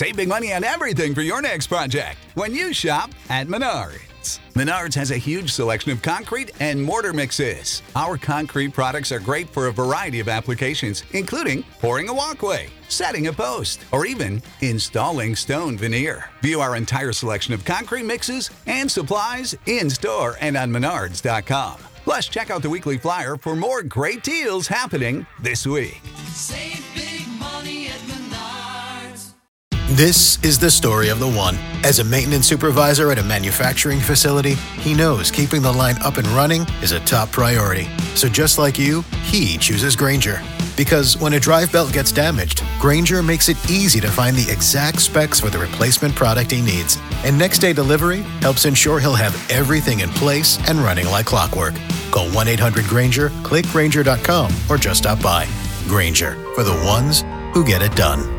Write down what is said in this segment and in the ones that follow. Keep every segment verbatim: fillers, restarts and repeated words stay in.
Save big money on everything for your next project when you shop at Menards. Menards has a huge selection of concrete and mortar mixes. Our concrete products are great for a variety of applications, including pouring a walkway, setting a post, or even installing stone veneer. View our entire selection of concrete mixes and supplies in-store and on menards dot com. Plus, check out the weekly flyer for more great deals happening this week. Save big money at Menards. This is the story of the one. As a maintenance supervisor at a manufacturing facility, he knows keeping the line up and running is a top priority. So just like you, he chooses Grainger. Because when a drive belt gets damaged, Grainger makes it easy to find the exact specs for the replacement product he needs. And next day delivery helps ensure he'll have everything in place and running like clockwork. Call one eight hundred Grainger, click Grainger dot com, or just stop by. Grainger, for the ones who get it done.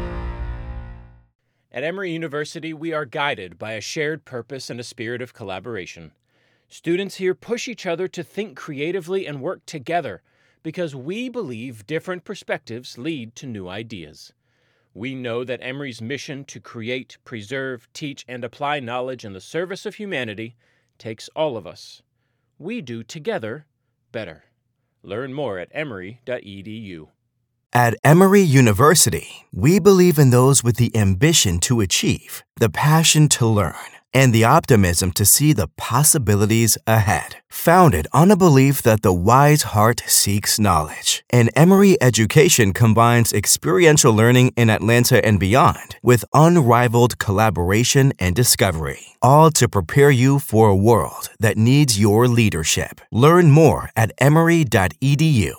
At Emory University, we are guided by a shared purpose and a spirit of collaboration. Students here push each other to think creatively and work together because we believe different perspectives lead to new ideas. We know that Emory's mission to create, preserve, teach, and apply knowledge in the service of humanity takes all of us. We do together better. Learn more at emory dot e d u. At Emory University, we believe in those with the ambition to achieve, the passion to learn, and the optimism to see the possibilities ahead. Founded on a belief that the wise heart seeks knowledge, and Emory education combines experiential learning in Atlanta and beyond with unrivaled collaboration and discovery, all to prepare you for a world that needs your leadership. Learn more at emory dot e d u.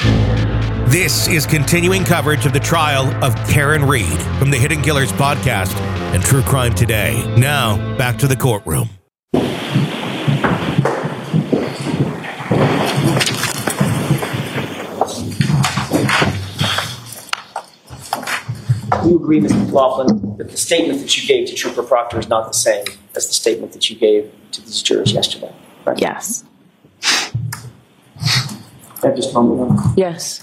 This is continuing coverage of the trial of Karen Read from the Hidden Killers podcast and True Crime Today. Now, back to the courtroom. Do you agree, Mister McLaughlin, that the statement that you gave to Trooper Proctor is not the same as the statement that you gave to these jurors yesterday? Right? Yes. That just told me that. Yes.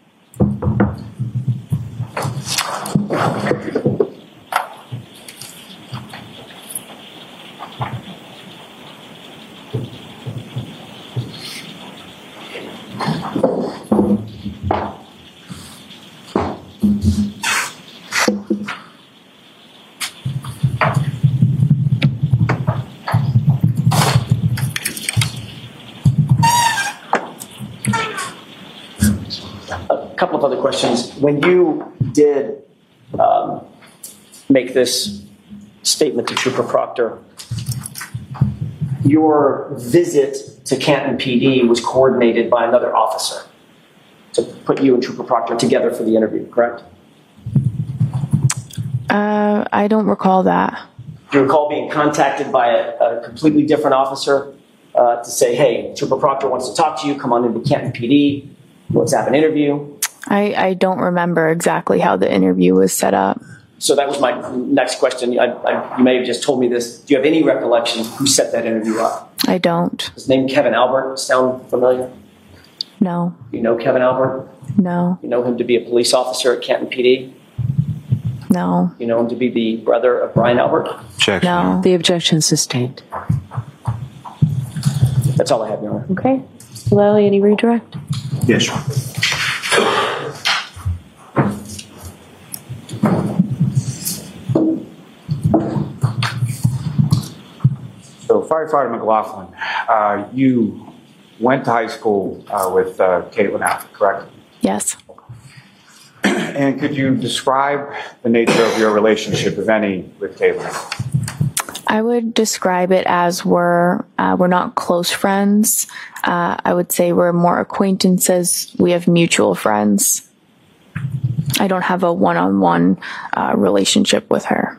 A couple of other questions. When you did um, make this statement to Trooper Proctor, your visit to Canton P D was coordinated by another officer to put you and Trooper Proctor together for the interview, correct? Uh, I don't recall that. Do you recall being contacted by a, a completely different officer uh, to say, hey, Trooper Proctor wants to talk to you, come on into Canton P D, let's have an interview? I, I don't remember exactly how the interview was set up. So that was my next question. I, I, you may have just told me this. Do you have any recollection who set that interview up? I don't. Does his name Kevin Albert sound familiar? No. You know Kevin Albert? No. You know him to be a police officer at Canton P D? No. You know him to be the brother of Brian Albert? Objection. No. The objection sustained. That's all I have, Your Honor. Okay. Lally, any redirect? Yes, Your Honor. So, Firefighter McLaughlin, uh, you went to high school uh, with uh, Caitlin Alford, correct? Yes. And could you describe the nature of your relationship, if any, with Caitlin? I would describe it as we're uh, we're not close friends. Uh, I would say we're more acquaintances. We have mutual friends. I don't have a one-on-one uh, relationship with her.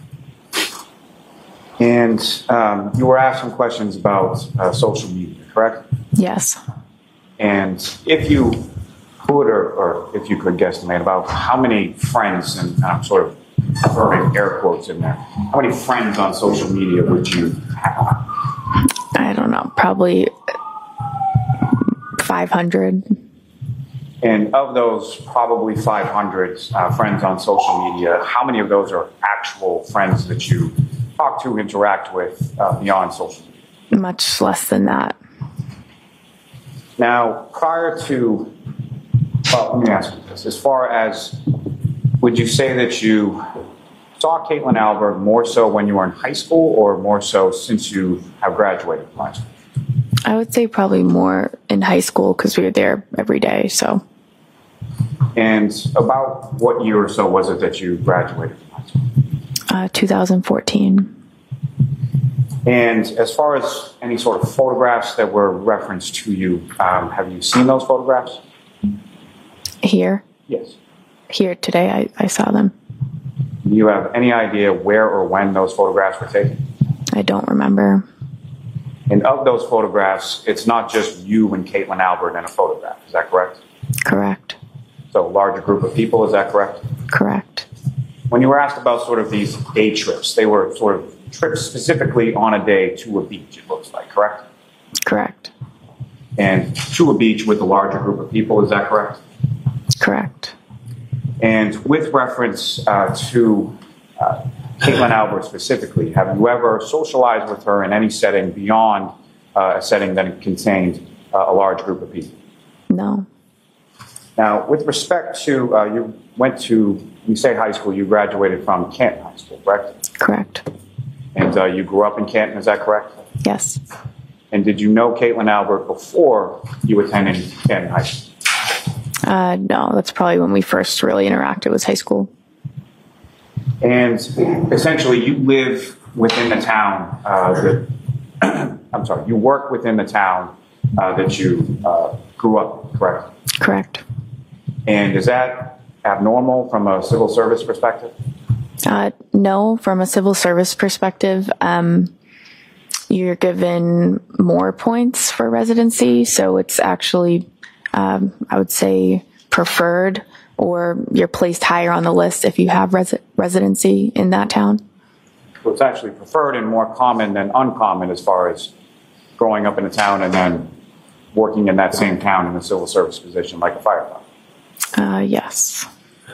And um, you were asked some questions about uh, social media, correct? Yes. And if you could, or, or if you could guesstimate about how many friends, and I'm sort of throwing air quotes in there, how many friends on social media would you have? I don't know, probably five hundred. And of those probably five hundred uh, friends on social media, how many of those are actual friends that you talk to, interact with uh, beyond social media? Much less than that. Now, prior to, well, let me ask you this. As far as, would you say that you saw Caitlin Albert more so when you were in high school or more so since you have graduated from high school? I would say probably more in high school because we were there every day, so. And about what year or so was it that you graduated from high school? Uh, two thousand fourteen. And as far as any sort of photographs that were referenced to you, um, have you seen those photographs? Here? Yes. Here today, I, I saw them. Do you have any idea where or when those photographs were taken? I don't remember. And of those photographs, it's not just you and Caitlin Albert in a photograph. Is that correct? Correct. So a larger group of people, is that correct? Correct. When you were asked about sort of these day trips, they were sort of trips specifically on a day to a beach, it looks like, correct? Correct. And to a beach with a larger group of people, is that correct? Correct. And with reference uh, to uh, Caitlin Albert specifically, have you ever socialized with her in any setting beyond uh, a setting that contained uh, a large group of people? No. Now, with respect to, uh, you went to, you say high school, you graduated from Canton High School, correct? Correct. And uh, you grew up in Canton, is that correct? Yes. And did you know Caitlin Albert before you attended Canton High School? Uh, no, that's probably when we first really interacted was high school. And essentially, you live within the town uh, that, I'm sorry, you work within the town uh, that you uh, grew up in, correct? Correct. And is that abnormal from a civil service perspective? Uh, no, from a civil service perspective, um, you're given more points for residency. So it's actually, um, I would say, preferred, or you're placed higher on the list if you have res- residency in that town. So it's actually preferred and more common than uncommon as far as growing up in a town and then working in that same town in a civil service position like a firefighter. Uh, yes.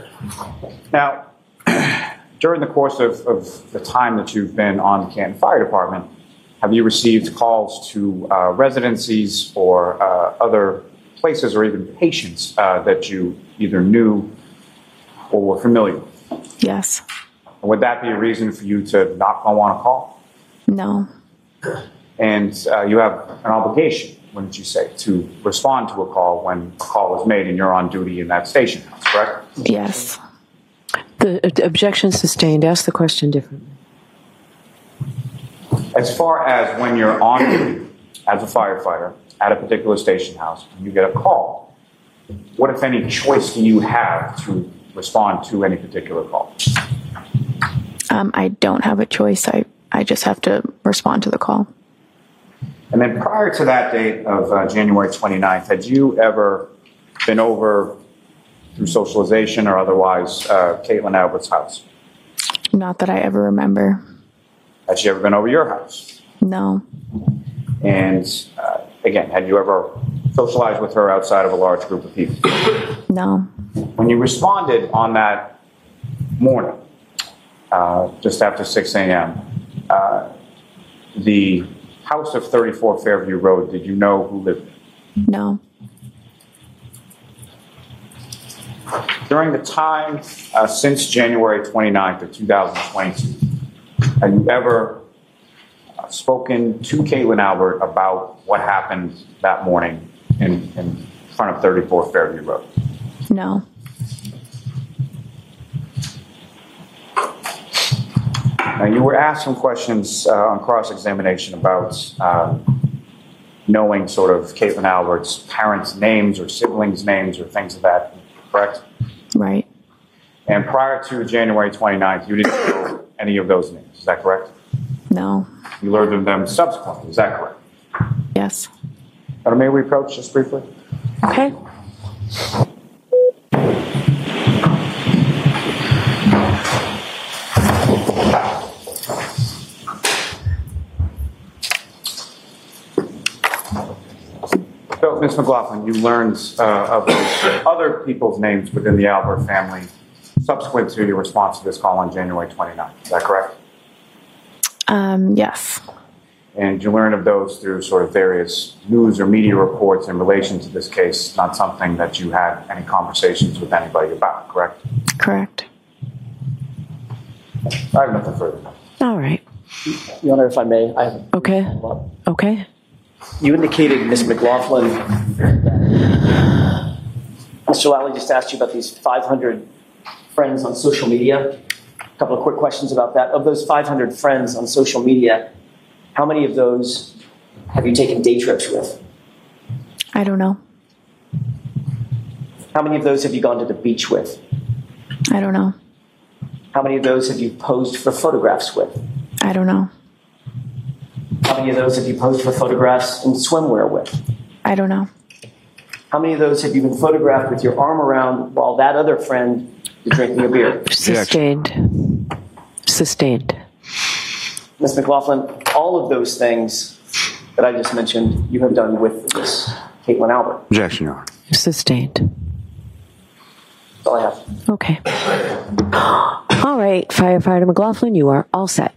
Now, during the course of, of the time that you've been on the Canton Fire Department, have you received calls to uh, residencies or uh, other places or even patients uh, that you either knew or were familiar with? Yes. Would that be a reason for you to not go on a call? No. And uh, you have an obligation, wouldn't you say, to respond to a call when a call is made and you're on duty in that station house, correct? Yes. The uh, objection sustained. Ask the question differently. As far as when you're on duty as a firefighter at a particular station house and you get a call, what, if any, choice do you have to respond to any particular call? Um, I don't have a choice. I, I just have to respond to the call. And then prior to that date of uh, January twenty-ninth, had you ever been over through socialization or otherwise uh, Caitlin Albert's house? Not that I ever remember. Had she ever been over your house? No. And uh, again, had you ever socialized with her outside of a large group of people? No. When you responded on that morning, uh, just after six a.m., uh, the house of thirty-four Fairview Road, did you know who lived there? No. During the time uh, since January twenty-ninth of two thousand twenty-two, have you ever uh, spoken to Caitlin Albert about what happened that morning in, in front of thirty-four Fairview Road? No. Now, you were asked some questions uh, on cross-examination about uh, knowing sort of Caitlin Albert's parents' names or siblings' names or things of that, correct? Right. And prior to January twenty-ninth, you didn't know any of those names, is that correct? No. You learned of them subsequently, is that correct? Yes. Now, may we approach just briefly? Okay. So, Miz McLaughlin, you learned uh, of those other people's names within the Albert family subsequent to your response to this call on January twenty-ninth. Is that correct? Um, yes. And you learn of those through sort of various news or media reports in relation to this case, not something that you had any conversations with anybody about, correct? Correct. I have nothing further. All right. Your Honor, if I may, I have. Okay. Okay. You indicated, Miz McLaughlin, Mister Lally just asked you about these five hundred friends on social media. A couple of quick questions about that. Of those five hundred friends on social media, how many of those have you taken day trips with? I don't know. How many of those have you gone to the beach with? I don't know. How many of those have you posed for photographs with? I don't know. How many of those have you posed for photographs in swimwear with? I don't know. How many of those have you been photographed with your arm around while that other friend is drinking a beer? Sustained. Sustained. Miz McLaughlin, all of those things that I just mentioned, you have done with this Caitlin Albert. Objection, Your Honor. Sustained. That's all I have. Okay. All right, Firefighter McLaughlin, you are all set.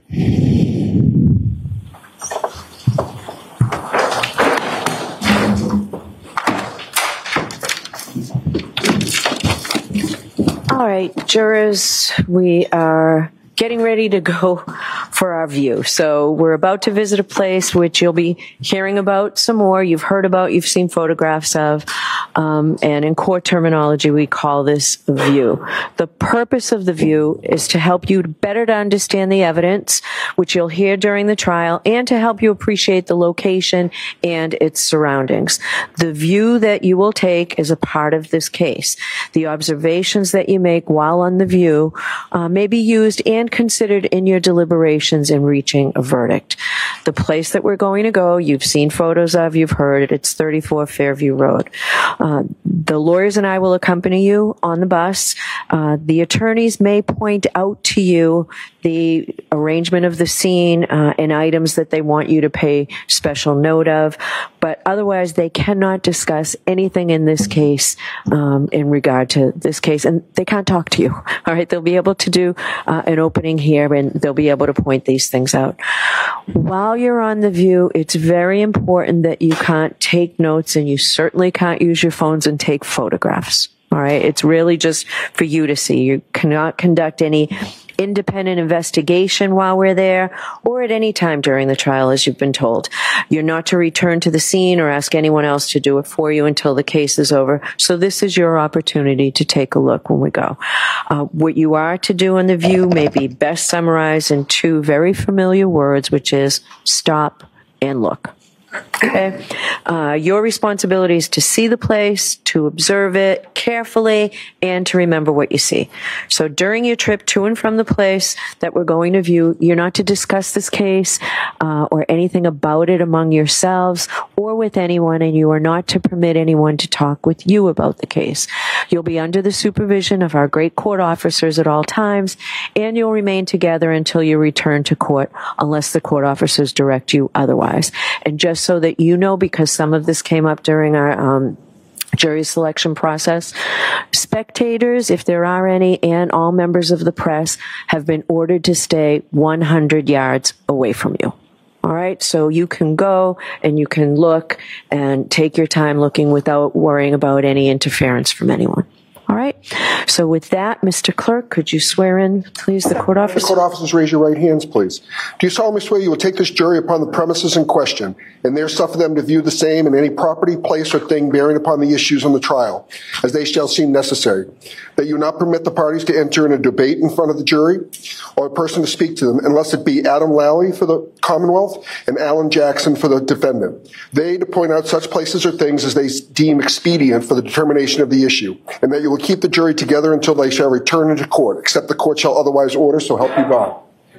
All right, jurors, we are getting ready to go for our view. So we're about to visit a place which you'll be hearing about some more. You've heard about, you've seen photographs of, um, and in court terminology, we call this a view. The purpose of the view is to help you better to understand the evidence, which you'll hear during the trial, and to help you appreciate the location and its surroundings. The view that you will take is a part of this case. The observations that you make while on the view uh, may be used and considered in your deliberations in reaching a verdict. The place that we're going to go, you've seen photos of, you've heard it, it's thirty-four Fairview Road. Uh, the lawyers and I will accompany you on the bus. Uh, the attorneys may point out to you the arrangement of the scene uh, and items that they want you to pay special note of, but otherwise they cannot discuss anything in this case um, in regard to this case, and they can't talk to you. All right, they'll be able to do uh, an opening here, and they'll be able to point these things out. While you're on the view, it's very important that you can't take notes, and you certainly can't use your phones and take photographs. All right, it's really just for you to see. You cannot conduct any independent investigation while we're there or at any time during the trial, as you've been told. You're not to return to the scene or ask anyone else to do it for you until the case is over. So this is your opportunity to take a look when we go. Uh, what you are to do in the view may be best summarized in two very familiar words, which is stop and look. Okay. Uh, your responsibility is to see the place, to observe it carefully, and to remember what you see. So during your trip to and from the place that we're going to view, you're not to discuss this case uh, or anything about it among yourselves or with anyone, and you are not to permit anyone to talk with you about the case. You'll be under the supervision of our great court officers at all times, and you'll remain together until you return to court unless the court officers direct you otherwise. And just so that you know, because some of this came up during our um, jury selection process, spectators, if there are any, and all members of the press have been ordered to stay one hundred yards away from you. All right, so you can go and you can look and take your time looking without worrying about any interference from anyone. All right, so with that, Mister Clerk, could you swear in, please, the court officers? The court officers, raise your right hands, please. Do you solemnly swear you will take this jury upon the premises in question and there suffer them to view the same in any property, place, or thing bearing upon the issues on the trial, as they shall seem necessary? That you will not permit the parties to enter in a debate in front of the jury or a person to speak to them unless it be Adam Lally for the Commonwealth and Alan Jackson for the defendant. They to point out such places or things as they deem expedient for the determination of the issue, and that you will keep the jury together until they shall return into court, except the court shall otherwise order, so help you God.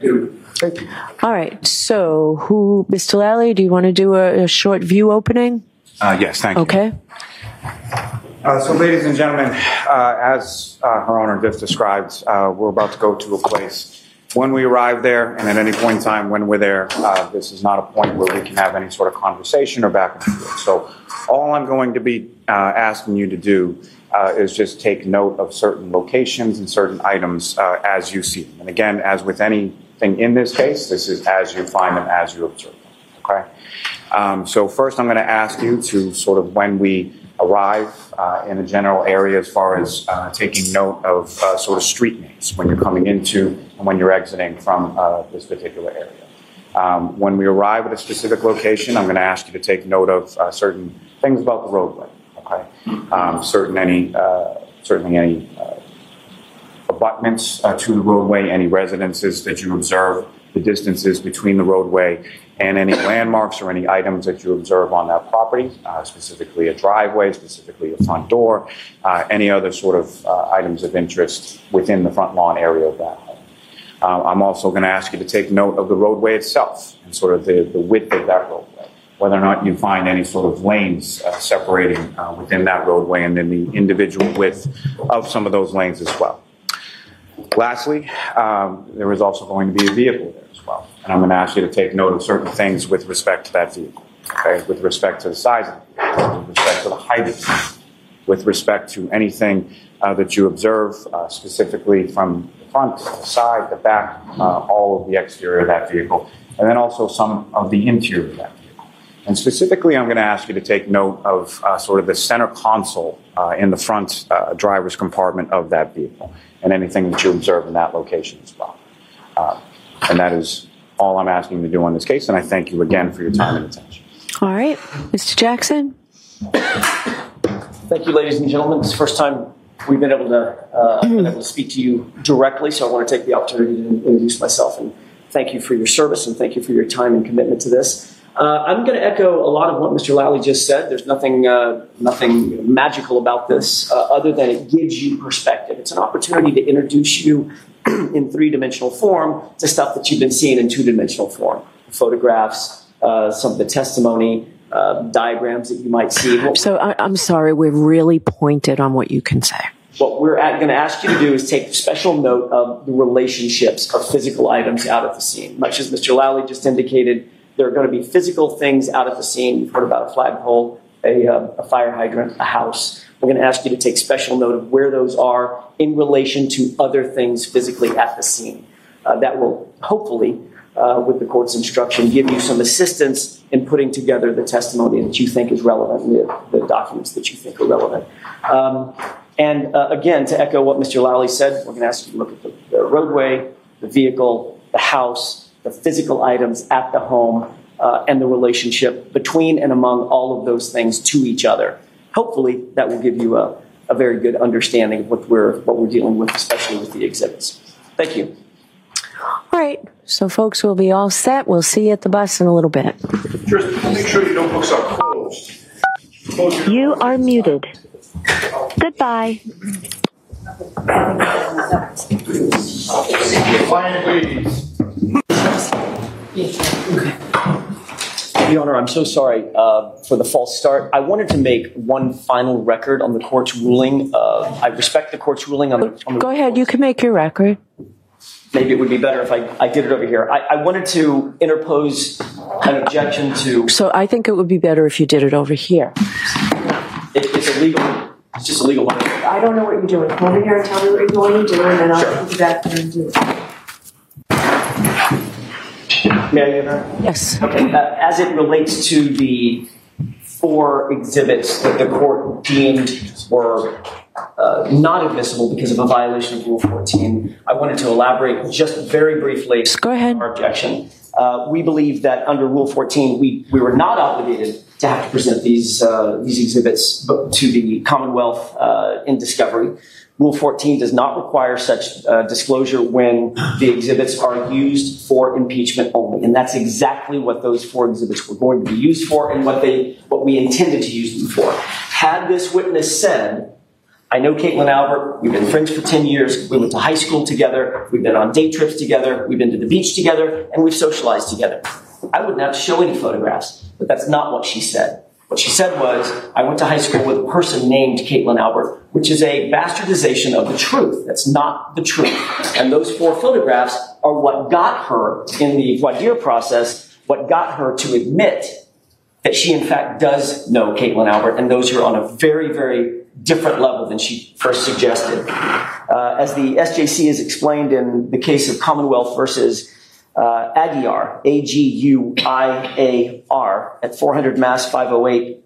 Thank you. All right, so who, Mister Lally, do you want to do a, a short view opening? Uh, yes, thank you. Okay. Uh, so, ladies and gentlemen, uh, as uh, Her Honor just described, uh, we're about to go to a place when we arrive there, and at any point in time when we're there, uh, this is not a point where we can have any sort of conversation or back and forth. So all I'm going to be uh, asking you to do uh, is just take note of certain locations and certain items uh, as you see them. And again, as with anything in this case, this is as you find them, as you observe them, okay? Um, so first I'm going to ask you to sort of, when we arrive uh, in a general area, as far as uh, taking note of uh, sort of street names when you're coming into and when you're exiting from uh, this particular area. Um, when we arrive at a specific location, I'm going to ask you to take note of uh, certain things about the roadway. Okay, um, certain any uh, certainly any uh, abutments uh, to the roadway, any residences that you observe, the distances between the roadway, and any landmarks or any items that you observe on that property, uh, specifically a driveway, specifically a front door, uh, any other sort of uh, items of interest within the front lawn area of that home. Uh, I'm also going to ask you to take note of the roadway itself and sort of the, the width of that roadway, whether or not you find any sort of lanes uh, separating uh, within that roadway, and then the individual width of some of those lanes as well. Lastly, um, there is also going to be a vehicle there as well. And I'm going to ask you to take note of certain things with respect to that vehicle, okay? With respect to the size of the vehicle, with respect to the height of the vehicle, with respect to anything uh, that you observe, uh, specifically from the front, the side, the back, uh, all of the exterior of that vehicle, and then also some of the interior of that vehicle. And specifically, I'm going to ask you to take note of uh, sort of the center console uh, in the front uh, driver's compartment of that vehicle, and anything that you observe in that location as well. Uh, and that is all I'm asking you to do on this case, and I thank you again for your time and attention. All right, Mister Jackson. Thank you, ladies and gentlemen. It's the first time we've been able to, uh, been able to speak to you directly, so I want to take the opportunity to introduce myself and thank you for your service and thank you for your time and commitment to this. Uh, I'm going to echo a lot of what Mister Lally just said. There's nothing uh, nothing magical about this uh, other than it gives you perspective. It's an opportunity to introduce you in three-dimensional form to stuff that you've been seeing in two-dimensional form. Photographs, uh, some of the testimony, uh, diagrams that you might see. What, so I, I'm sorry, we're really pointed on what you can say. What we're going to ask you to do is take special note of the relationships of physical items out at the scene. Much as Mister Lally just indicated, there are going to be physical things out at the scene. You've heard about a flagpole, a, uh, a fire hydrant, a house. We're going to ask you to take special note of where those are in relation to other things physically at the scene. Uh, that will hopefully, uh, with the court's instruction, give you some assistance in putting together the testimony that you think is relevant, and the, the documents that you think are relevant. Um, and uh, again, to echo what Mister Lally said, we're going to ask you to look at the, the roadway, the vehicle, the house, the physical items at the home, uh, and the relationship between and among all of those things to each other. Hopefully, that will give you a, a very good understanding of what we're what we're dealing with, especially with the exhibits. Thank you. All right, so folks, we'll be all set. We'll see you at the bus in a little bit. Just make sure your notebooks are closed. Close your You are muted. Goodbye. Quiet, please. Your Honor, I'm so sorry uh, for the false start. I wanted to make one final record on the court's ruling. Uh, I respect the court's ruling on the. On the Go ahead, you can make your record. Maybe it would be better if I, I did it over here. I, I wanted to interpose an objection to. So I think it would be better if you did it over here. It, it's illegal. It's just illegal. I don't know what you're doing. Come over here and tell me what you're going to do, and then I'll sure. Be back there and do it. May I hear that? Yes. Okay. Uh, as it relates to the four exhibits that the court deemed were uh, not admissible because of a violation of Rule fourteen, I wanted to elaborate just very briefly. Just go ahead. Our objection. Uh, we believe that under Rule fourteen, we, we were not obligated to have to present these uh, these exhibits to the Commonwealth uh, in discovery. Rule fourteen does not require such uh, disclosure when the exhibits are used for impeachment only, and that's exactly what those four exhibits were going to be used for, and what they what we intended to use them for. Had this witness said, "I know Caitlin Albert. We've been friends for ten years. We went to high school together. We've been on day trips together. We've been to the beach together, and we've socialized together," I wouldn't have to show any photographs. But that's not what she said. What she said was, I went to high school with a person named Caitlin Albert, which is a bastardization of the truth. That's not the truth. And those four photographs are what got her in the voir dire process, what got her to admit that she in fact does know Caitlin Albert, and those are on a very, very different level than she first suggested. Uh, as the S J C has explained in the case of Commonwealth versus uh, Aguiar, A G U I A R, at four hundred Mass five oh eight,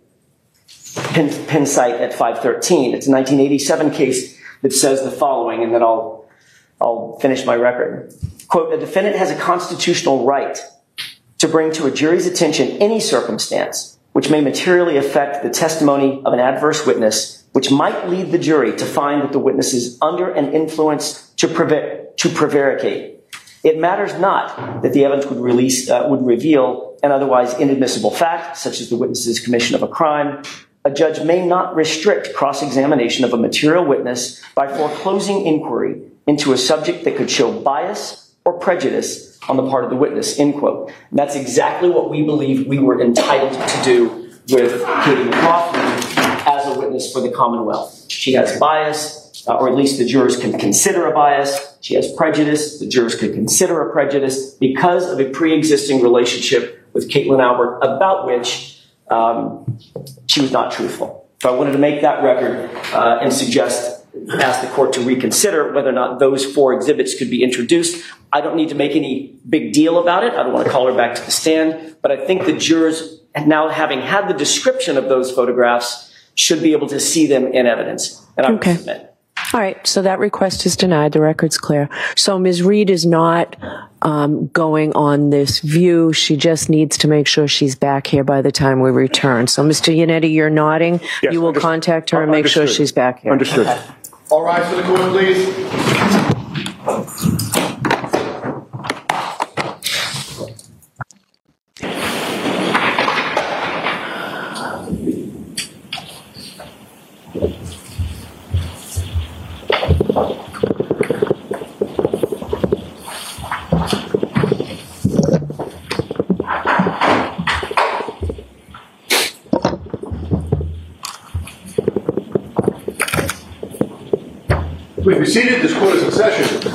Penn, Penn site at five thirteen. It's a nineteen eighty-seven case that says the following, and then I'll, I'll finish my record. Quote, a defendant has a constitutional right to bring to a jury's attention any circumstance which may materially affect the testimony of an adverse witness, which might lead the jury to find that the witness is under an influence to, preve- to prevaricate. It matters not that the evidence would, release, uh, would reveal an otherwise inadmissible fact, such as the witness's commission of a crime. A judge may not restrict cross-examination of a material witness by foreclosing inquiry into a subject that could show bias or prejudice on the part of the witness, end quote. And that's exactly what we believe we were entitled to do with Katie McLaughlin as a witness for the Commonwealth. She has bias, uh, or at least the jurors can consider a bias. She has prejudice. The jurors could consider a prejudice because of a pre-existing relationship with Caitlin Albert, about which um, she was not truthful. So I wanted to make that record uh, and suggest ask the court to reconsider whether or not those four exhibits could be introduced. I don't need to make any big deal about it. I don't want to call her back to the stand, but I think the jurors, now having had the description of those photographs, should be able to see them in evidence. And I Okay. would submit. All right, so that request is denied. The record's clear. So Miz Reed is not um, going on this view. She just needs to make sure she's back here by the time we return. So, Mister Yannetti, you're nodding. Yes, you will understood. contact her and make sure Understood. she's back here. Understood. Okay. All rise for the court, please. Please be seated. This court is in session.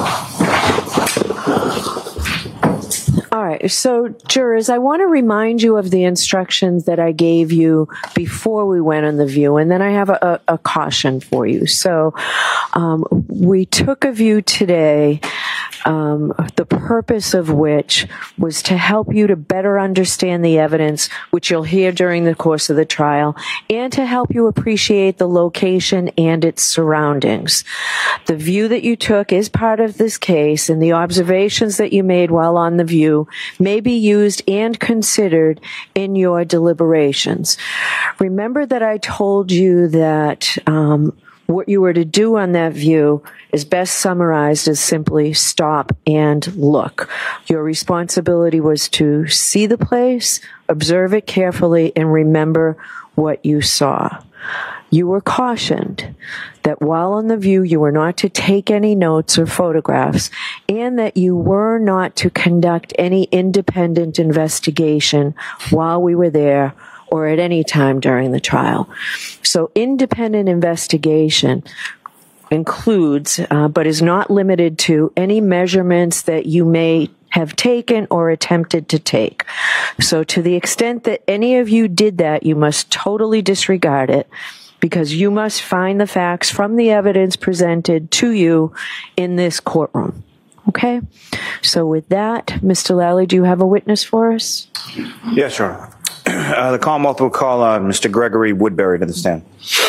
All right, so jurors, I want to remind you of the instructions that I gave you before we went on the view, and then I have a, a, a caution for you. So um, we took a view today, um, the purpose of which was to help you to better understand the evidence, which you'll hear during the course of the trial, and to help you appreciate the location and its surroundings. The view that you took is part of this case, and the observations that you made while on the view may be used and considered in your deliberations. Remember that I told you that um, what you were to do on that view is best summarized as simply stop and look. Your responsibility was to see the place, observe it carefully, and remember what you saw. You were cautioned that while on the view you were not to take any notes or photographs, and that you were not to conduct any independent investigation while we were there or at any time during the trial. So independent investigation includes, uh, but is not limited to, any measurements that you may have taken or attempted to take. So to the extent that any of you did that, you must totally disregard it, because you must find the facts from the evidence presented to you in this courtroom. Okay? So with that, Mister Lally, do you have a witness for us? Yes, Your Honor. Uh, the Commonwealth will call uh, Mister Gregory Woodbury to the stand.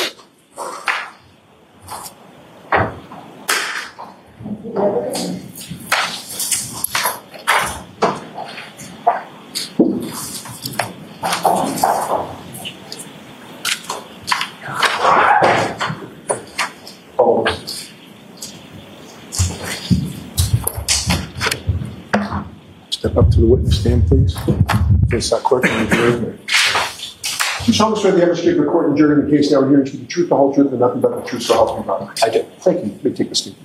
Step up to the witness stand, please. Face that clerk and the jury. You solemnly swear the evidence given to the court and jury in the case now hearing to be the truth, the whole truth, and nothing but the truth, so help me God. I do. Thank you. You may take a seat.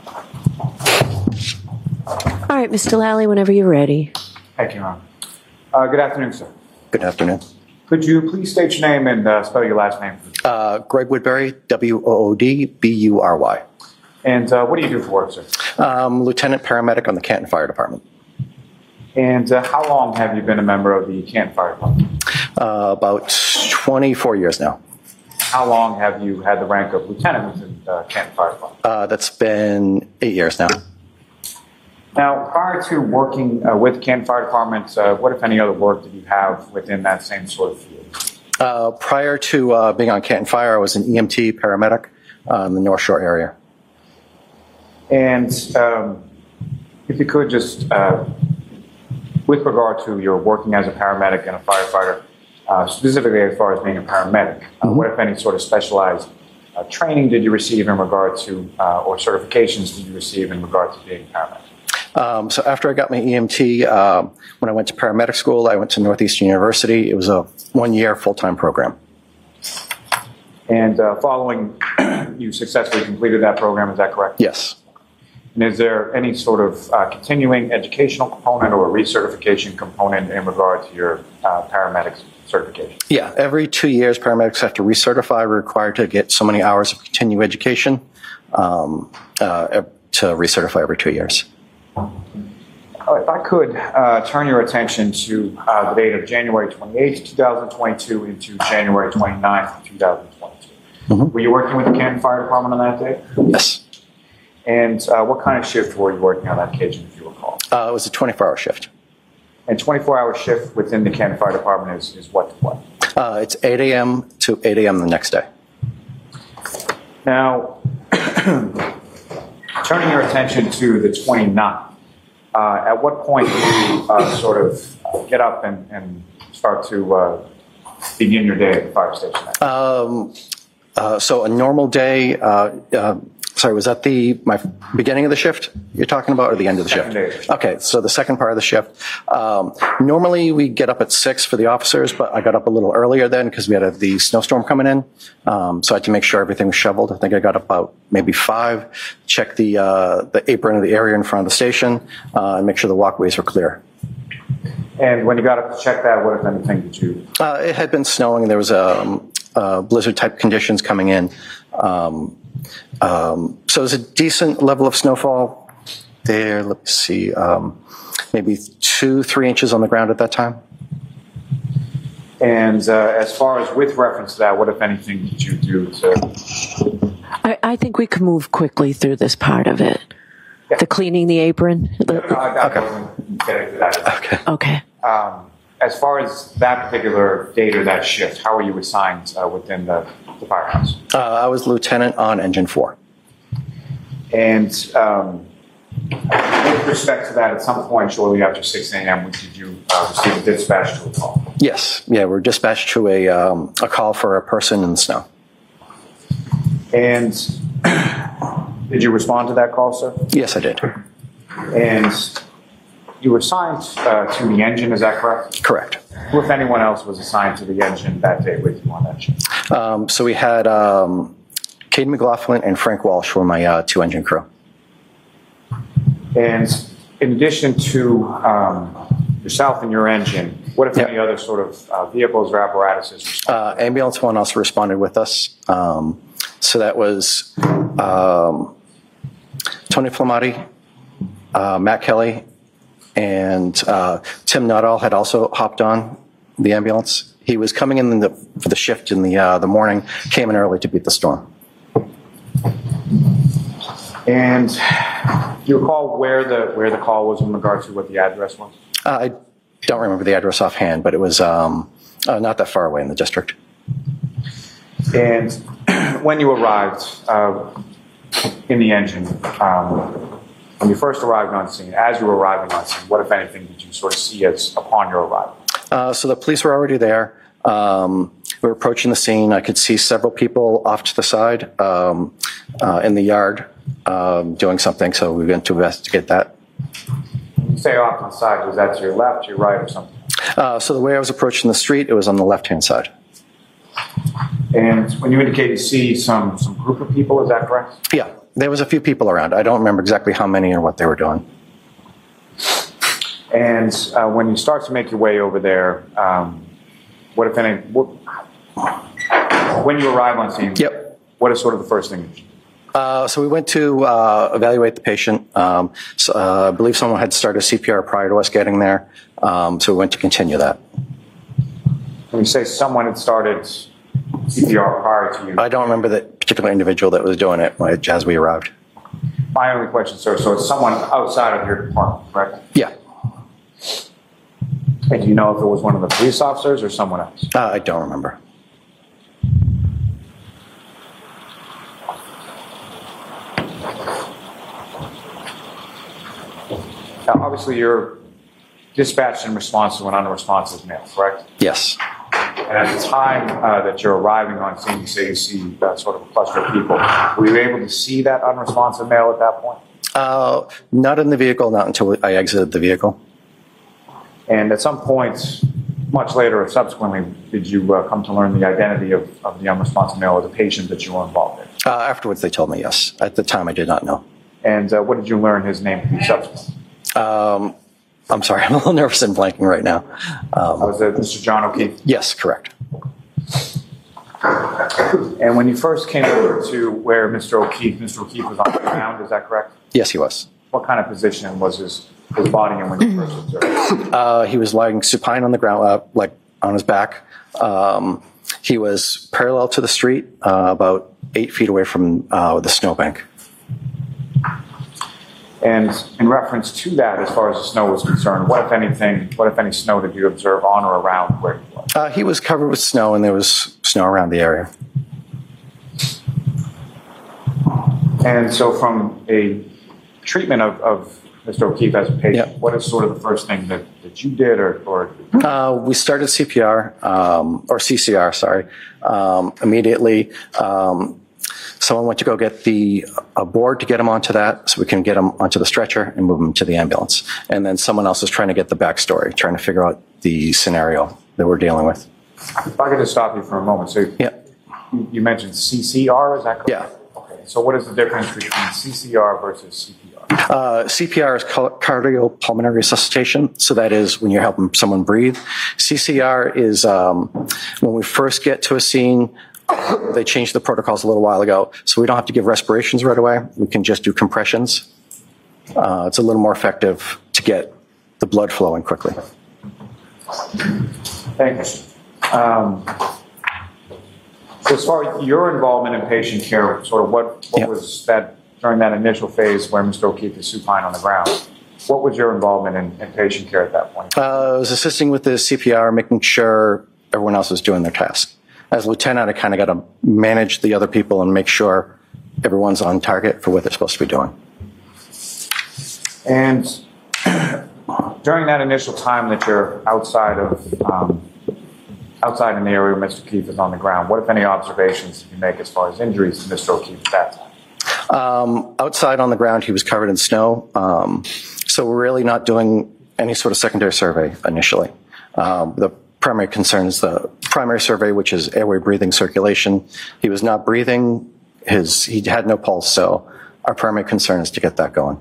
All right, Mister Lally, whenever you're ready. Thank you, Your Honor. Uh, good afternoon, sir. Good afternoon. Could you please state your name and uh, spell your last name? Uh, Greg Woodbury, W O O D B U R Y. And uh, what do you do for work, sir? Um, Lieutenant paramedic on the Canton Fire Department. And uh, how long have you been a member of the Canton Fire Department? Uh, about twenty-four years now. How long have you had the rank of lieutenant within the Canton Fire Department? Uh, that's been eight years now. Now, prior to working uh, with Canton Fire Department, uh, what, if any, other work did you have within that same sort of field? Uh, prior to uh, being on Canton Fire, I was an E M T paramedic uh, in the North Shore area. And um, if you could just, uh, with regard to your working as a paramedic and a firefighter, uh, specifically as far as being a paramedic, uh, what, if any, sort of specialized uh, training did you receive in regard to, uh, or certifications did you receive in regard to being a paramedic? Um, so after I got my E M T, uh, when I went to paramedic school, I went to Northeastern University. It was a one-year full-time program. And uh, following, you successfully completed that program, is that correct? Yes. And is there any sort of uh, continuing educational component or recertification component in regard to your uh, paramedic certification? Yeah, every two years, paramedics have to recertify. We're required to get so many hours of continuing education um, uh, to recertify every two years. Uh, if I could uh, turn your attention to uh, the date of January twenty-eighth, twenty twenty-two into January twenty-ninth, twenty twenty-two. Mm-hmm. Were you working with the Canton Fire Department on that day? Yes. And uh, what kind of shift were you working on that occasion, if you recall? Uh, it was a twenty-four hour shift. And twenty-four hour shift within the Canton Fire Department is, is what to what? Uh, it's eight a.m. to eight a.m. the next day. Now, turning your attention to the twenty-ninth, uh, at what point do you uh, sort of get up and, and start to uh, begin your day at the fire station? Um, uh, so a normal day, uh, uh, sorry, was that the my beginning of the shift you're talking about, or the end of the Second shift? Day. Okay, so the second part of the shift. Um, normally we get up at six for the officers, but I got up a little earlier then because we had a, the snowstorm coming in. Um, so I had to make sure everything was shoveled. I think I got up about maybe five, check the uh, the apron of the area in front of the station, uh, and make sure the walkways were clear. And when you got up to check that, what, if anything, did you? Uh, it had been snowing. There was um, uh, blizzard-type conditions coming in. Um, um, so it was a decent level of snowfall there. Let me see, um, maybe two, three inches on the ground at that time. And uh, as far as with reference to that, what, if anything, did you do to? I, I think we can move quickly through this part of it. Yeah. The cleaning the apron. No, no, I wasn't getting to that. Okay. Okay. Um, as far as that particular date or that shift, how were you assigned uh, within the, the firehouse? Uh, I was lieutenant on engine four. And um, with respect to that, at some point shortly after six a.m., did you uh, receive a dispatch to a call? Yes. Yeah, we're dispatched to a um, a call for a person in the snow. And did you respond to that call, sir? Yes, I did. And you were assigned uh, to the engine, is that correct? Correct. Who, if anyone else, was assigned to the engine that day with you on that shift? Um, so we had um, Cade McLaughlin and Frank Walsh were my uh, two engine crew. And in addition to um, yourself and your engine, what, if yep. any other sort of uh, vehicles or apparatuses? Uh, ambulance one also responded with us. Um, so that was um, Tony Flamati, uh, Matt Kelly, and uh, Tim Nuttall had also hopped on the ambulance. He was coming in the, for the shift in the uh, the morning, came in early to beat the storm. And do you recall where the where the call was in regard to what the address was? Uh, I don't remember the address offhand, but it was um, uh, not that far away in the district. And when you arrived uh, in the engine, um, when you first arrived on scene, as you were arriving on scene, what, if anything, did you sort of see as upon your arrival? Uh, so the police were already there. Um, we were approaching the scene. I could see several people off to the side um, uh, in the yard um, doing something, so we went to investigate that. When you say off to the side, was that to your left, to your right, or something? Uh, so the way I was approaching the street, it was on the left-hand side. And when you indicate you see some, some group of people, is that correct? Yeah, there was a few people around. I don't remember exactly how many or what they were doing. And uh, when you start to make your way over there, um, what if any? What, when you arrive on scene, yep. What is sort of the first thing? Uh, so we went to uh, evaluate the patient. Um, so, uh, I believe someone had started C P R prior to us getting there, um, so we went to continue that. When you say someone had started C P R prior to you, I don't remember the particular individual that was doing it as we arrived. My only question, sir, so it's someone outside of your department, correct? Yeah. And do you know if it was one of the police officers or someone else? Uh, I don't remember. Now, obviously, you're dispatched in response to an unresponsive male, correct? Yes. And at the time uh, that you're arriving on scene, you say you see uh, sort of a cluster of people. Were you able to see that unresponsive male at that point? Uh, not in the vehicle, not until I exited the vehicle. And at some point, much later or subsequently, did you uh, come to learn the identity of, of the unresponsive male or the patient that you were involved in? Uh, afterwards, they told me yes. At the time, I did not know. And uh, what did you learn his name to be subsequently? Um, I'm sorry, I'm a little nervous and blanking right now. Um, Was it Mister John O'Keefe? Yes, correct. And when you first came over to where Mister O'Keefe, Mister O'Keefe was on the ground, is that correct? Yes, he was. What kind of position was his, his body in when you first observed him? Uh, he was lying supine on the ground, uh, like on his back. Um, he was parallel to the street, uh, about eight feet away from uh, the snowbank. And in reference to that, as far as the snow was concerned, what if anything, what if any snow did you observe on or around where he was? Uh, he was covered with snow, and there was snow around the area. And so from a treatment of, of Mister O'Keefe as a patient, Yep. what is sort of the first thing that, that you did or, or Uh, we started C P R, um, or C C R, sorry, um, immediately. Um, someone went to go get the a board to get him onto that so we can get him onto the stretcher and move him to the ambulance. And then someone else is trying to get the backstory, trying to figure out the scenario that we're dealing with. If I could just stop you for a moment. So yeah. you, you mentioned C C R, is that correct? Yeah. Okay. So what is the difference between C C R versus C P R? Uh, C P R is cardiopulmonary resuscitation, so that is when you're helping someone breathe. C C R is um, when we first get to a scene. They changed the protocols a little while ago, so we don't have to give respirations right away. We can just do compressions. Uh, it's a little more effective to get the blood flowing quickly. Thanks. Um, so as far as your involvement in patient care, sort of what, what Yep. was that during that initial phase where Mister O'Keefe is supine on the ground? What was your involvement in, in patient care at that point? Uh, I was assisting with the C P R, making sure everyone else was doing their task. As lieutenant, I kind of got to manage the other people and make sure everyone's on target for what they're supposed to be doing. And during that initial time that you're outside of um, outside in the area where Mister O'Keefe is on the ground, what, if any, observations did you make as far as injuries to Mister O'Keefe at that time? Um, outside on the ground, he was covered in snow. Um, so we're really not doing any sort of secondary survey initially. Um, the primary concern is the primary survey, which is airway, breathing, circulation. He was not breathing. His, he had no pulse. So our primary concern is to get that going.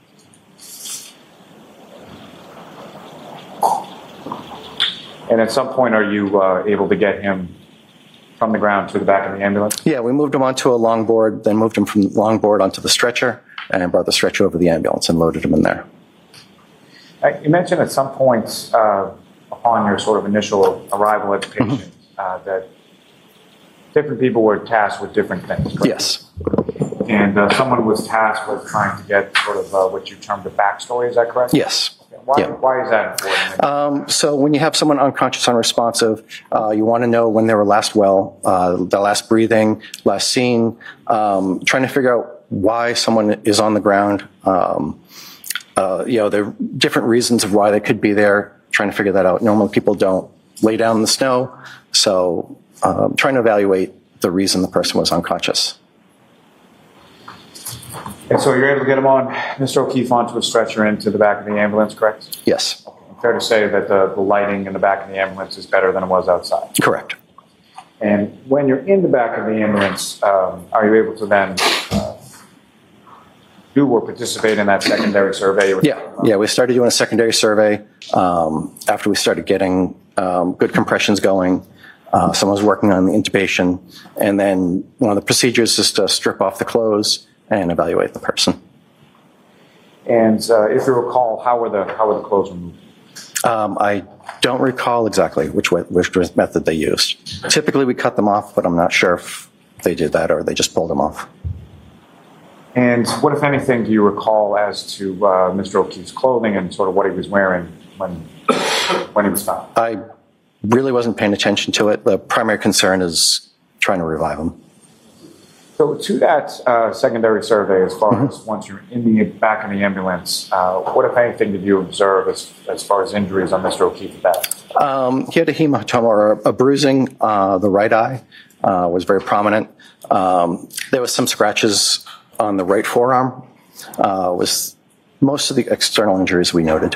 And at some point, are you uh, able to get him from the ground to the back of the ambulance? Yeah, we moved him onto a longboard, then moved him from longboard onto the stretcher, and brought the stretcher over the ambulance and loaded him in there. Uh, you mentioned at some point uh, upon your sort of initial arrival at the patient Mm-hmm. uh, that different people were tasked with different things, correct? Yes. And uh, someone was tasked with trying to get sort of uh, what you termed a backstory, is that correct? Yes. Why, Yeah. why is that important? Um, so when you have someone unconscious, unresponsive, uh, you want to know when they were last well, uh, the last breathing, last seen, um, trying to figure out why someone is on the ground. Um, uh, you know, there are different reasons of why they could be there, trying to figure that out. Normally people don't lay down in the snow, so um, trying to evaluate the reason the person was unconscious. And so you're able to get him on, Mister O'Keefe, onto a stretcher into the back of the ambulance, correct? Yes. Fair to say that the, the lighting in the back of the ambulance is better than it was outside. Correct. And when you're in the back of the ambulance, um, are you able to then uh, do or participate in that secondary survey? Yeah, yeah, we started doing a secondary survey um, after we started getting um, good compressions going. Uh, someone was working on the intubation, and then one of the procedures is to strip off the clothes and evaluate the person. And uh, if you recall, how were the how were the clothes removed? Um, I don't recall exactly which way, which method they used. Typically, we cut them off, but I'm not sure if they did that or they just pulled them off. And what, if anything, do you recall as to uh, Mister O'Keefe's clothing and sort of what he was wearing when when he was found? I really wasn't paying attention to it. The primary concern is trying to revive him. So to that uh, secondary survey, as far mm-hmm. as once you're in the back of the ambulance, uh, what, if anything, did you observe as, as far as injuries on Mister O'Keefe's back? Um, he had a hematoma or a, a bruising. Uh, the right eye uh, was very prominent. Um, there was some scratches on the right forearm. Uh, was most of the external injuries we noted.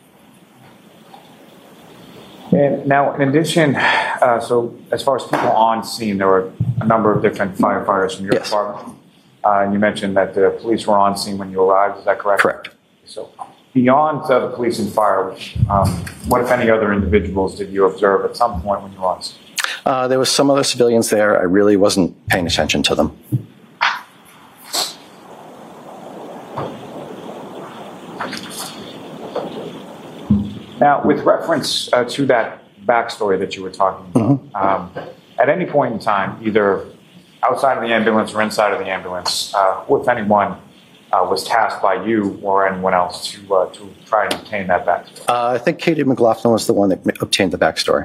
And now, in addition, uh, so as far as people on scene, there were a number of different firefighters from your yes. department. Uh, and you mentioned that the police were on scene when you arrived. Is that correct? Correct. So, beyond uh, the police and fire, um, what, if any, other individuals did you observe at some point when you were on scene? Uh, there was some other civilians there. I really wasn't paying attention to them. Now, with reference uh, to that backstory that you were talking about, mm-hmm. um, at any point in time, either outside of the ambulance or inside of the ambulance, uh, who, if anyone, uh, was tasked by you or anyone else to uh, to try and obtain that backstory? Uh, I think Katie McLaughlin was the one that obtained the backstory.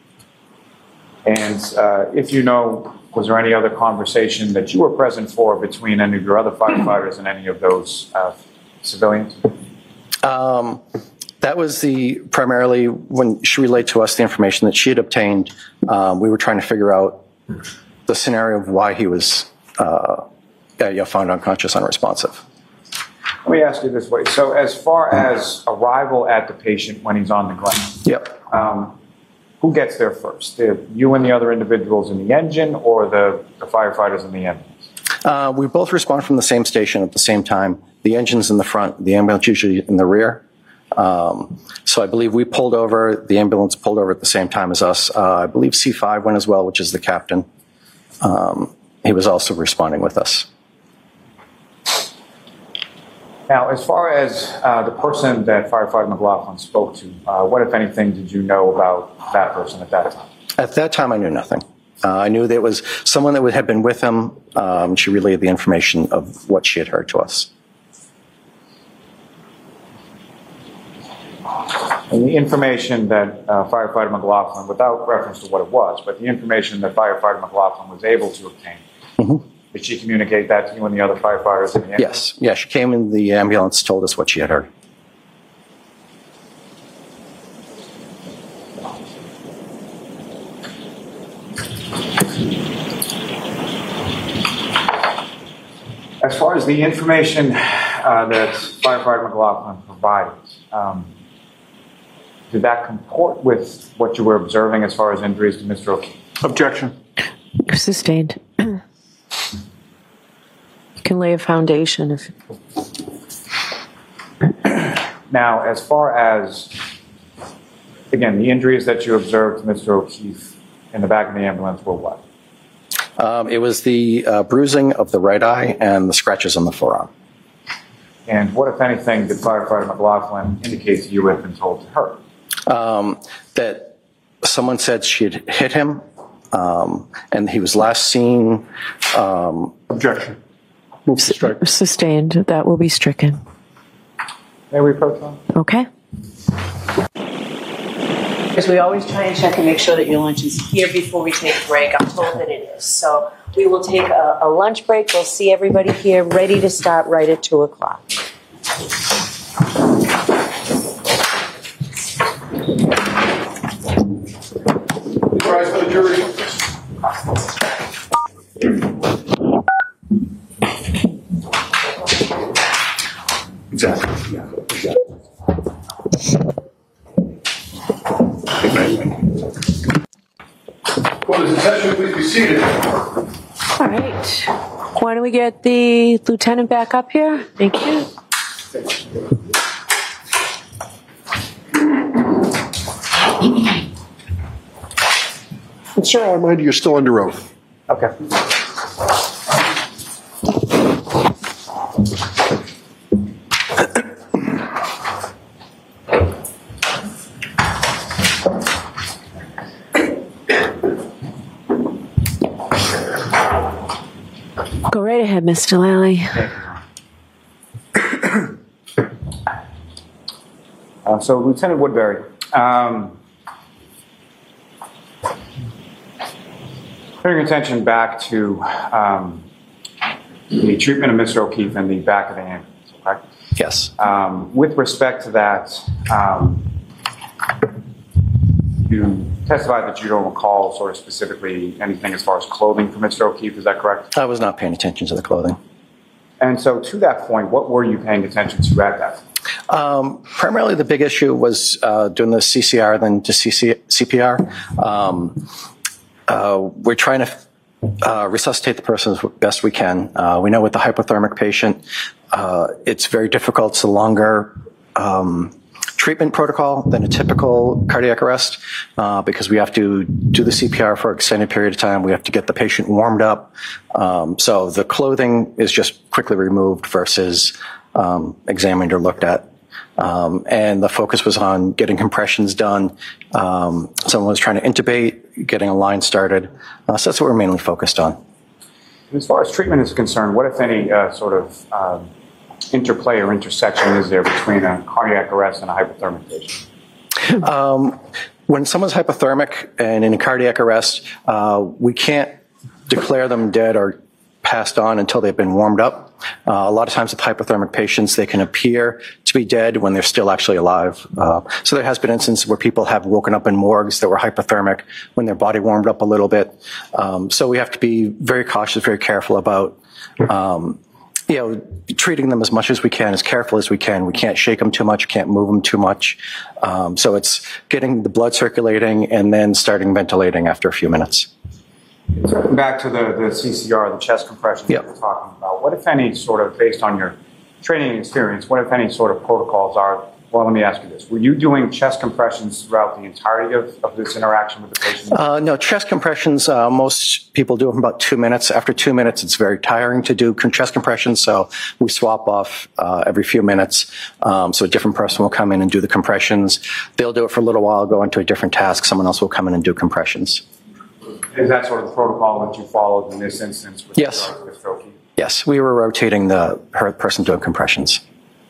And uh, if you know, was there any other conversation that you were present for between any of your other firefighters and any of those uh, civilians? Um... That was the primarily when she relayed to us the information that she had obtained. Um, we were trying to figure out the scenario of why he was uh, you know, found unconscious, unresponsive. Let me ask you this way. So as far as arrival at the patient when he's on the ground, yep. um, who gets there first? The, you and the other individuals in the engine or the, the firefighters in the ambulance? Uh, we both respond from the same station at the same time. The engine's in the front, the ambulance usually in the rear. Um, so I believe we pulled over, the ambulance pulled over at the same time as us. Uh, I believe C five went as well, which is the captain. Um, he was also responding with us. Now, as far as uh, the person that Firefighter McLaughlin spoke to, uh, what, if anything, did you know about that person at that time? At that time, I knew nothing. Uh, I knew there was someone that had been with him. Um, she relayed the information of what she had heard to us. And the information that uh, Firefighter McLaughlin, without reference to what it was, but the information that Firefighter McLaughlin was able to obtain, mm-hmm. did she communicate that to you and the other firefighters in the ambulance? Yes. Yeah, she came in the ambulance, told us what she had heard. As far as the information uh, that Firefighter McLaughlin provided, um, did that comport with what you were observing as far as injuries to Mister O'Keefe? Objection. Sustained. You can lay a foundation if. Now, as far as, again, the injuries that you observed to Mister O'Keefe in the back of the ambulance were what? Um, it was the uh, bruising of the right eye and the scratches on the forearm. And what, if anything, did Firefighter McLaughlin indicate to you had been told to her? Um, that someone said she had hit him, um, and he was last seen. Um, Objection. Move to strike. Sustained. That will be stricken. May we approach on? Okay. Because we always try and check and make sure that your lunch is here before we take a break. I'm told that it is. So we will take a, a lunch break. We'll see everybody here ready to start right at two o'clock. Rise for the jury. Exactly. Yeah. Exactly. Well, this attention, please be seated. All right. Why don't we get the lieutenant back up here? Thank you. And sir, I'll remind you, you're still under oath. Okay. Go right ahead, Mister Lally. Uh, so, Lieutenant Woodbury, um, turning attention back to um, the treatment of Mister O'Keefe in the back of the ambulance, okay? Yes. Um, with respect to that, um, you testified that you don't recall sort of specifically anything as far as clothing for Mister O'Keefe, is that correct? I was not paying attention to the clothing. And so to that point, what were you paying attention to at that? Um, primarily the big issue was uh, doing the C C R, then to C P R. Um, uh, we're trying to uh, resuscitate the person as best we can. Uh, we know with the hypothermic patient, uh, it's very difficult. It's a longer um, treatment protocol than a typical cardiac arrest uh, because we have to do the C P R for an extended period of time. We have to get the patient warmed up. Um, so the clothing is just quickly removed versus um, examined or looked at. Um, and the focus was on getting compressions done. Um, someone was trying to intubate, getting a line started. Uh, so that's what we're mainly focused on. And as far as treatment is concerned, what, if any, uh, sort of uh, interplay or intersection is there between a cardiac arrest and a hypothermic patient? Um, when someone's hypothermic and in a cardiac arrest, uh, we can't declare them dead or passed on until they've been warmed up. Uh, a lot of times with hypothermic patients, they can appear to be dead when they're still actually alive. Uh, so there has been instances where people have woken up in morgues that were hypothermic when their body warmed up a little bit. Um, so we have to be very cautious, very careful about, um, you know, treating them as much as we can, as careful as we can. We can't shake them too much, can't move them too much. Um, so it's getting the blood circulating and then starting ventilating after a few minutes. Circling back to the, the C C R, the chest compression yep. that we're talking about, what, if any, sort of, based on your training and experience, what, if any, sort of protocols are, well, let me ask you this. Were you doing chest compressions throughout the entirety of, of this interaction with the patient? Uh, no, chest compressions, uh, most people do them about two minutes. After two minutes, it's very tiring to do chest compressions, so we swap off uh, every few minutes. Um, so a different person will come in and do the compressions. They'll do it for a little while, go into a different task. Someone else will come in and do compressions. Is that sort of the protocol that you followed in this instance with yes. Mister O'Keefe? Yes, we were rotating the her person doing compressions.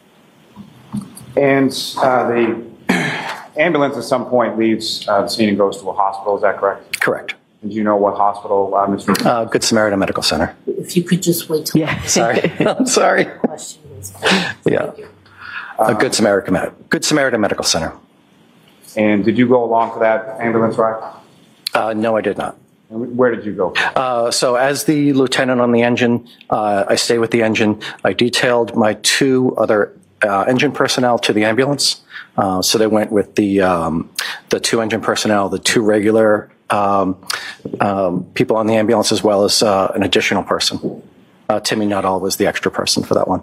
And uh, the ambulance at some point leaves uh, the scene and goes to a hospital, is that correct? Correct. And do you know what hospital, uh, Mister O'Keefe? Uh, Good Samaritan Medical Center. If you could just wait till. Yeah, sorry. I'm sorry. Yeah. Uh, Good Samaritan Good Samaritan Medical Center. And did you go along for that ambulance ride? Uh, no, I did not. Where did you go? Uh, so as the lieutenant on the engine, uh, I stay with the engine. I detailed my two other uh, engine personnel to the ambulance. Uh, so they went with the um, the two engine personnel, the two regular um, um, people on the ambulance, as well as uh, an additional person. Uh, Timmy Nuttall was the extra person for that one.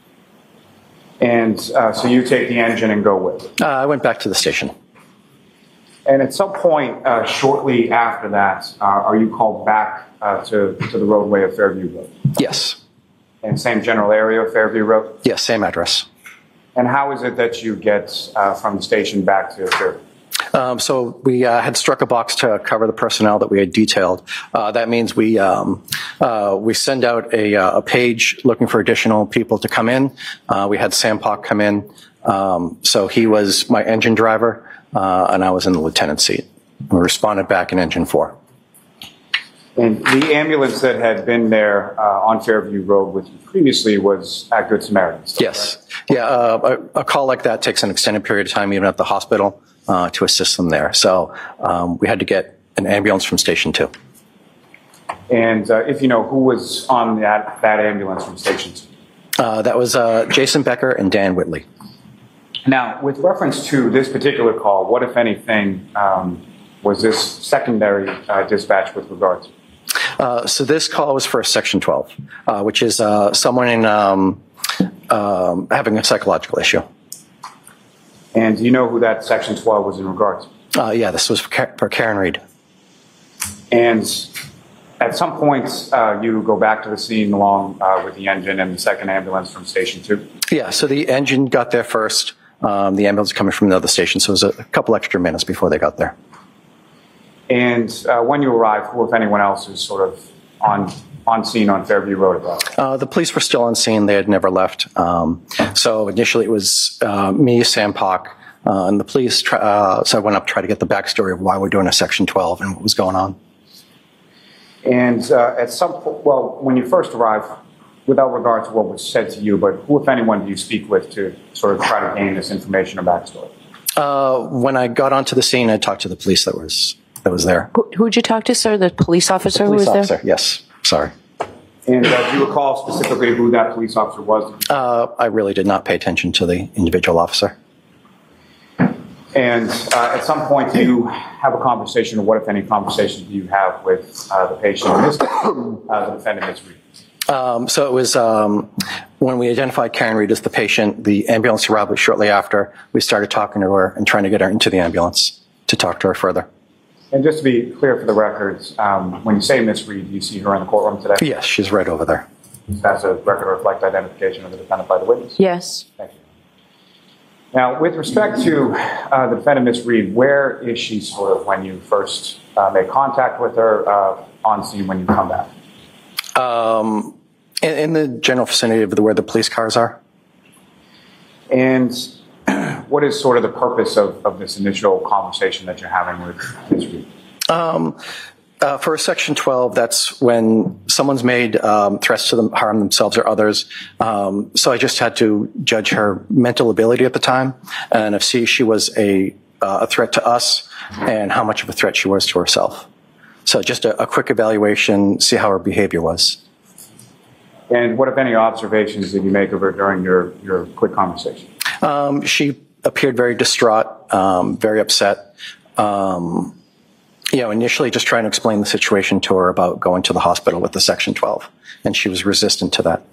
And uh, so you take the engine and go with it? Uh, I went back to the station. And at some point uh, shortly after that, uh, are you called back uh, to, to the roadway of Fairview Road? Yes. And same general area of Fairview Road? Yes, same address. And how is it that you get uh, from the station back to Fairview? Um, so we uh, had struck a box to cover the personnel that we had detailed. Uh, that means we um, uh, we send out a, a page looking for additional people to come in. Uh, we had Sam Pock come in. Um, so he was my engine driver. Uh, and I was in the lieutenant's seat. We responded back in engine four. And the ambulance that had been there uh, on Fairview Road with you previously was at Good Samaritan? Yes. Right? Yeah, uh, a, a call like that takes an extended period of time, even at the hospital, uh, to assist them there. So um, we had to get an ambulance from Station two. And uh, if you know, who was on that, that ambulance from Station two? Uh, that was uh, Jason Becker and Dan Whitley. Now, with reference to this particular call, what, if anything, um, was this secondary uh, dispatch with regard to? Uh, so this call was for a Section twelve, uh, which is uh, someone in um, um, having a psychological issue. And do you know who that Section twelve was in regards to? Uh, yeah, this was for, Ka- for Karen Reed. And at some point, uh, you go back to the scene along uh, with the engine and the second ambulance from Station two? Yeah, so the engine got there first. Um, the ambulance coming from another station, so it was a, a couple extra minutes before they got there. And uh, when you arrived, who, if anyone else, is sort of on on scene on Fairview Road about it? Uh, the police were still on scene. They had never left. Um, so initially it was uh, me, Sam Pock, uh, and the police. Try, uh, so I went up to try to get the backstory of why we're doing a Section twelve and what was going on. And uh, at some point, well, when you first arrived, without regard to what was said to you, but who, if anyone, do you speak with to sort of try to gain this information or backstory? Uh, when I got onto the scene, I talked to the police that was that was there. Who, who'd you talk to, sir? The police officer The police who was officer, there? yes. Sorry. And uh, do you recall specifically who that police officer was? Uh, I really did not pay attention to the individual officer. And uh, at some point, do you have a conversation, or what, if any, conversations do you have with uh, the patient, in this case, uh, the defendant, Miz Reed? Um, so it was um, when we identified Karen Reed as the patient, the ambulance arrived shortly after. We started talking to her and trying to get her into the ambulance to talk to her further. And just to be clear for the records, um, when you say Miz Reed, do you see her in the courtroom today? Yes, she's right over there. That's a record reflect identification of the defendant by the witness? Yes. Thank you. Now, with respect to uh, the defendant, Miz Reed, where is she sort of when you first uh, make contact with her uh, on scene when you come back? Um, in, in the general vicinity of the, where the police cars are. And what is sort of the purpose of, of this initial conversation that you're having with Miz Reed? Um, uh, for a Section twelve, that's when someone's made um, threats to them, harm themselves or others. Um, so I just had to judge her mental ability at the time, and if see she was a uh, a threat to us, and how much of a threat she was to herself. So just a, a quick evaluation, see how her behavior was. And what, if any, observations did you make of her during your, your quick conversation? Um, she appeared very distraught, um, very upset. Um, you know, initially just trying to explain the situation to her about going to the hospital with the Section twelve, and she was resistant to that.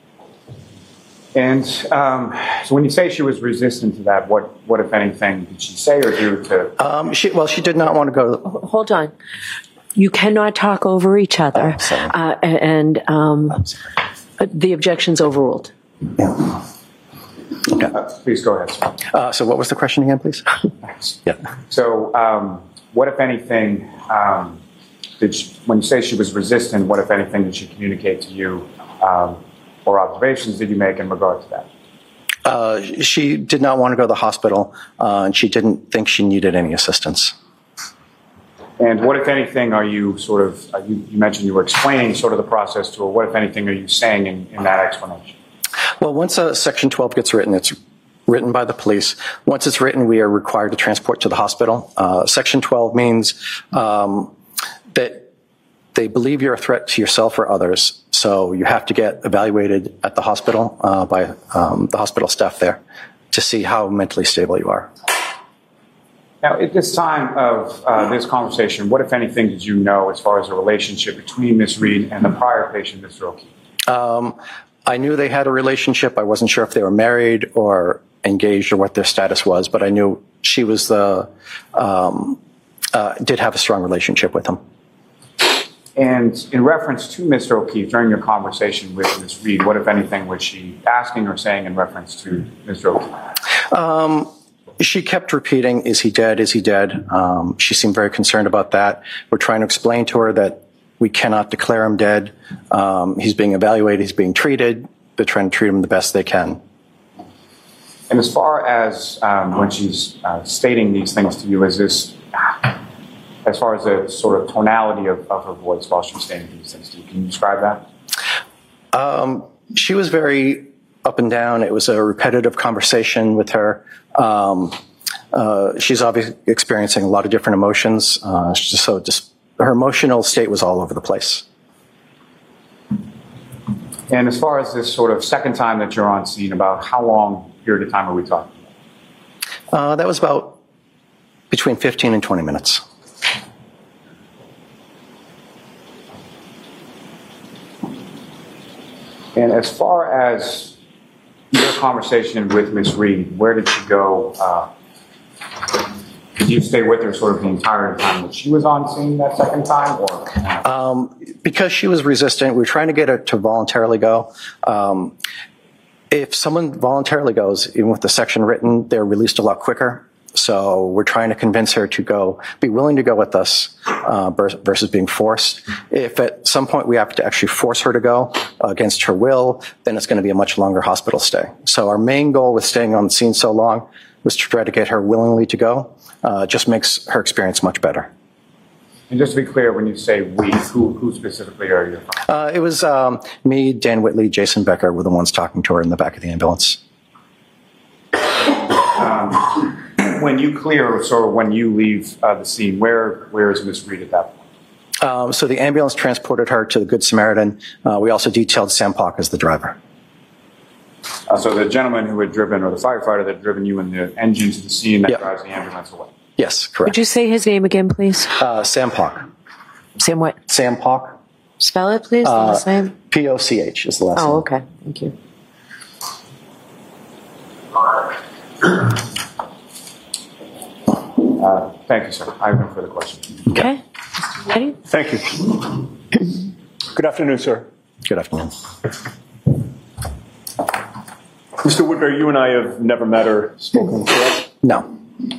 And um, so when you say she was resistant to that, what, what if anything, did she say or do to... Um, she, well, she did not want to go... Hold on. You cannot talk over each other. Oh, sorry. Uh, and um, the objection's overruled. Yeah. Okay. Uh, please go ahead, sir. Uh, so what was the question again, please? Yeah. So um, what, if anything, um, did she, when you say she was resistant, what, if anything, did she communicate to you, um, or observations did you make in regard to that? Uh, she did not want to go to the hospital, uh, and she didn't think she needed any assistance. And what, if anything, are you sort of, uh, you, you mentioned you were explaining sort of the process to her. What, if anything, are you saying in, in that explanation? Well, once a Section twelve gets written, it's written by the police. Once it's written, we are required to transport to the hospital. Uh, Section twelve means um, that they believe you're a threat to yourself or others. So you have to get evaluated at the hospital uh, by um, the hospital staff there to see how mentally stable you are. Now, at this time of uh, this conversation, what, if anything, did you know as far as the relationship between Miz Reed and the prior patient, Mister O'Keefe? Um, I knew they had a relationship. I wasn't sure if they were married or engaged or what their status was, but I knew she was the um, uh, did have a strong relationship with him. And in reference to Mister O'Keefe, during your conversation with Miz Reed, what, if anything, was she asking or saying in reference to Mister O'Keefe? Um, She kept repeating, is he dead? Is he dead? Um, she seemed very concerned about that. We're trying to explain to her that we cannot declare him dead. Um, he's being evaluated. He's being treated. They're trying to treat him the best they can. And as far as um, when she's uh, stating these things to you, is this, as far as the sort of tonality of, of her voice while she's saying these things to you, can you describe that? Um, she was very up and down. It was a repetitive conversation with her. Um, uh, she's obviously experiencing a lot of different emotions. Uh, so just her emotional state was all over the place. And as far as this sort of second time that you're on scene, about how long period of time are we talking about? Uh, that was about between fifteen and twenty minutes. And as far as your conversation with Miss Reed, where did she go? Uh, did you stay with her sort of the entire time that she was on scene that second time? Or um, because she was resistant, we were trying to get her to voluntarily go. Um, if someone voluntarily goes, even with the section written, they're released a lot quicker. So we're trying to convince her to go, be willing to go with us uh, versus being forced. If at some point we have to actually force her to go uh, against her will, then it's going to be a much longer hospital stay. So our main goal with staying on the scene so long was to try to get her willingly to go. Uh, just makes her experience much better. And just to be clear, when you say we, who, who specifically are you? Uh, it was um, me, Dan Whitley, Jason Becker were the ones talking to her in the back of the ambulance. Um, when you clear, so when you leave uh, the scene, where where is Miss Reed at that point? Um, so the ambulance transported her to the Good Samaritan. Uh, we also detailed Sam Park as the driver. Uh, so the gentleman who had driven, or the firefighter that had driven you in the engine to the scene that Yep. drives the ambulance away. Yes, correct. Would you say his name again, please? Uh, Sam Park. Sam what? Sam Park. Spell it, please, the Uh, last name? P O C H is the last name. Oh, okay. Thank you. Uh, thank you, sir. I have no further questions. Okay. Ready? Thank you. Good afternoon, sir. Good afternoon. Mister Woodbury, you and I have never met or spoken, correct? No.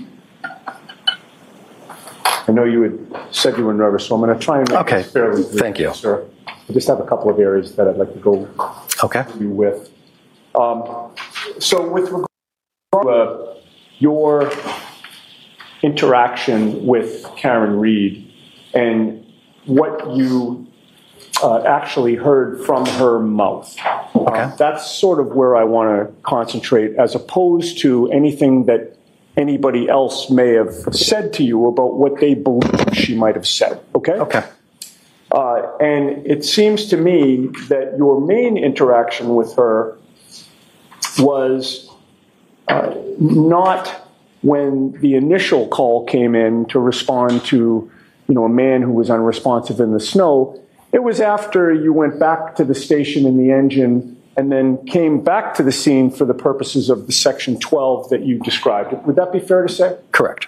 I know you had said you were nervous, so I'm going to try and make Okay. this fairly brief, Thank you. sir. I just have a couple of areas that I'd like to go Okay. you with. Um, so with regard to uh, your interaction with Karen Reed and what you uh, actually heard from her mouth, Okay. uh, that's sort of where I want to concentrate, as opposed to anything that anybody else may have said to you about what they believe she might have said. Okay? Okay. Uh, and it seems to me that your main interaction with her was uh, not when the initial call came in to respond to, you know, a man who was unresponsive in the snow. It was after you went back to the station in the engine and then came back to the scene for the purposes of the Section twelve that you described. Would that be fair to say? Correct.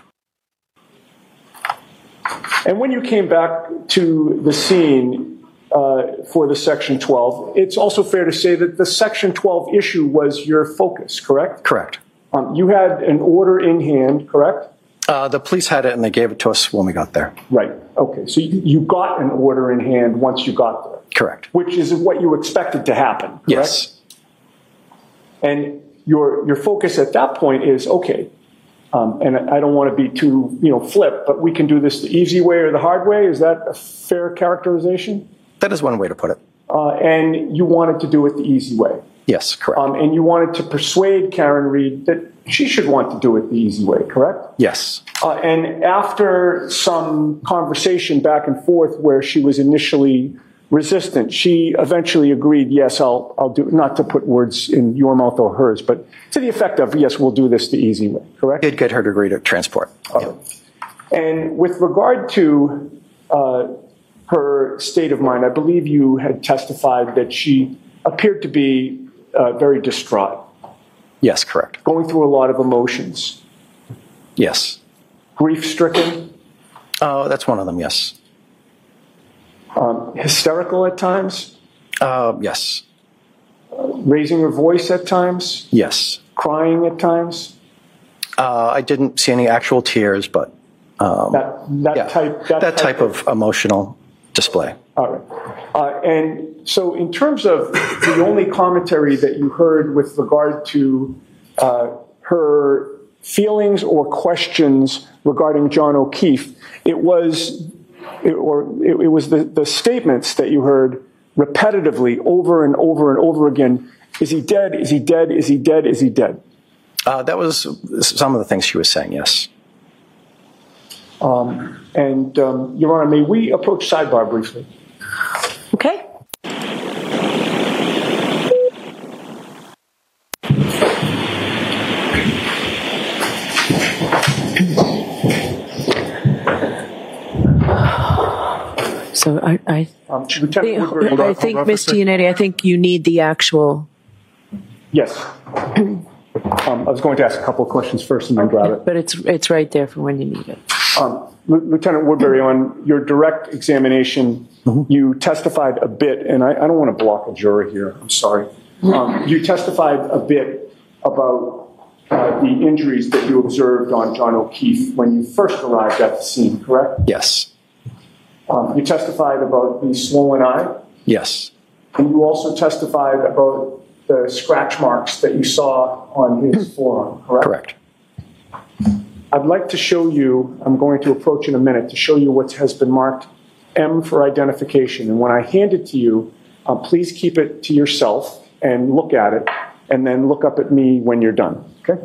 And when you came back to the scene uh, for the Section twelve, it's also fair to say that the Section twelve issue was your focus, correct? Correct. Um, you had an order in hand, correct? Uh, the police had it and they gave it to us when we got there. Right. Okay. So you, you got an order in hand once you got there. Correct. Which is what you expected to happen, correct? Yes. And your your focus at that point is, okay, um, and I don't want to be too, you know, flip, but we can do this the easy way or the hard way. Is that a fair characterization? That is one way to put it. Uh, and you wanted to do it the easy way. Yes, correct. Um, and you wanted to persuade Karen Reed that she should want to do it the easy way, correct? Yes. Uh, and after some conversation back and forth where she was initially resistant, she eventually agreed, yes, I'll, I'll do, not to put words in your mouth or hers, but to the effect of, yes, we'll do this the easy way, correct? Did get her to agree to transport. Okay. And with regard to uh, her state of mind, I believe you had testified that she appeared to be uh, very distraught. Yes, correct. Going through a lot of emotions. Yes. Grief-stricken. Oh, that's one of them, yes. Um, hysterical at times. Uh, yes. Uh, raising her voice at times. Yes. Crying at times. Uh, I didn't see any actual tears, but um, that that yeah, type that, that type of emotional display. All right. Uh, and so in terms of the only commentary that you heard with regard to uh, her feelings or questions regarding John O'Keefe, it was, it, or it, it was the, the statements that you heard repetitively over and over and over again. Is he dead? Is he dead? Is he dead? Is he dead? Uh, that was some of the things she was saying, yes. Um, and, um, Your Honor, may we approach sidebar briefly? Okay. So I, I, Um, Lieutenant Woodbury, I think, Miz Giannetti, I think you need the actual. Yes. Um, I was going to ask a couple of questions first and then grab it. But it's it's right there for when you need it. Um, Lieutenant Woodbury, on your direct examination, mm-hmm. you testified a bit, and I, I don't want to block a jury here. I'm sorry. Um, you testified a bit about uh, the injuries that you observed on John O'Keefe when you first arrived at the scene, correct? Yes. Um, you testified about the swollen eye, Yes. and you also testified about the scratch marks that you saw on his forearm, correct? Correct. I'd like to show you, I'm going to approach in a minute, to show you what has been marked M for identification. And when I hand it to you, uh, please keep it to yourself and look at it, and then look up at me when you're done, okay?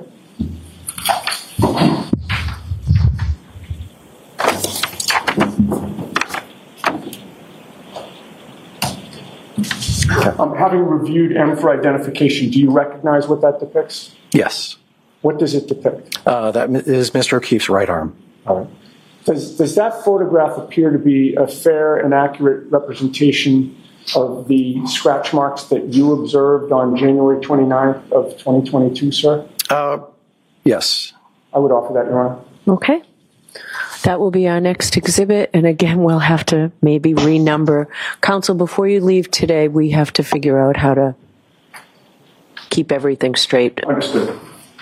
Um, having reviewed M for identification, do you recognize what that depicts? Yes. What does it depict? Uh, that is Mister O'Keefe's right arm. All right. Does, does that photograph appear to be a fair and accurate representation of the scratch marks that you observed on January twenty-ninth of twenty twenty-two, sir? Uh, yes. I would offer that, Your Honor. Okay. That will be our next exhibit. And again, we'll have to maybe renumber. Counsel, before you leave today, we have to figure out how to keep everything straight. Understood.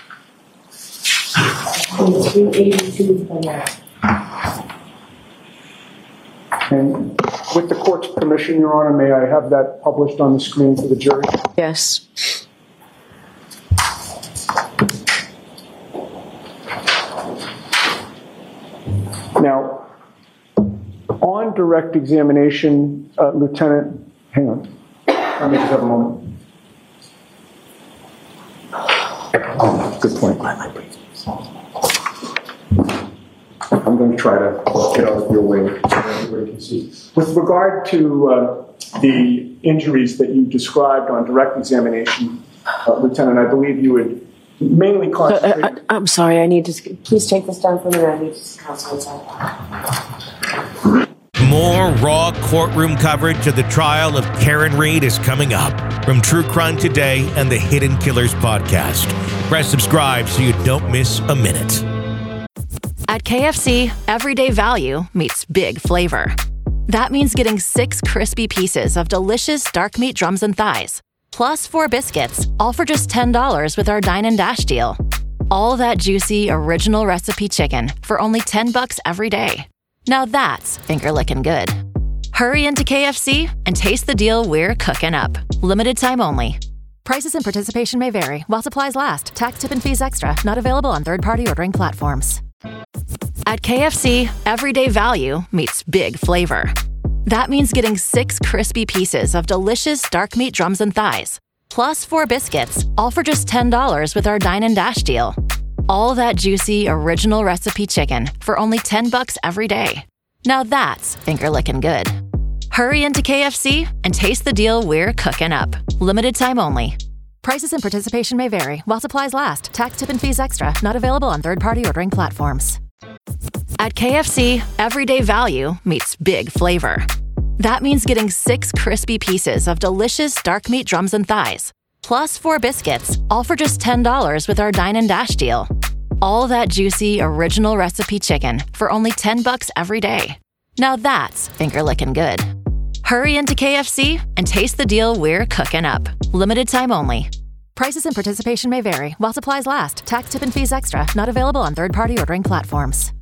And with the court's permission, Your Honor, may I have that published on the screen for the jury? Yes. Now, on direct examination, uh, Lieutenant, hang on. Let me just have a moment. Oh, good point. I'm going to try to get out of your way so everybody can see. With regard to uh, the injuries that you described on direct examination, uh, Lieutenant, I believe you would mainly concentrate. Uh, uh, I'm sorry, I need to. Please take this down for me. I need to counsel inside. More raw courtroom coverage of the trial of Karen Read is coming up from True Crime Today and the Hidden Killers podcast. Press subscribe so you don't miss a minute. At K F C, everyday value meets big flavor. That means getting six crispy pieces of delicious dark meat drums and thighs, plus four biscuits, all for just ten dollars with our Dine and Dash deal. All that juicy, original recipe chicken for only ten bucks every day. Now that's finger-licking good. Hurry into K F C and taste the deal we're cooking up. Limited time only. Prices and participation may vary while supplies last. Tax, tip, and fees extra. Not available on third-party ordering platforms. At K F C, everyday value meets big flavor. That means getting six crispy pieces of delicious dark meat drums and thighs, plus four biscuits, all for just ten dollars with our Dine and Dash deal. All that juicy, original recipe chicken for only ten bucks every day. Now that's finger-licking good. Hurry into K F C and taste the deal we're cooking up. Limited time only. Prices and participation may vary while supplies last. Tax, tip, and fees extra. Not available on third-party ordering platforms. At K F C, everyday value meets big flavor. That means getting six crispy pieces of delicious dark meat drums and thighs, plus four biscuits, all for just ten dollars with our Dine and Dash deal. All that juicy, original recipe chicken for only ten bucks every day. Now that's finger-licking good. Hurry into K F C and taste the deal we're cooking up. Limited time only. Prices and participation may vary while supplies last. Tax, tip, and fees extra. Not available on third-party ordering platforms.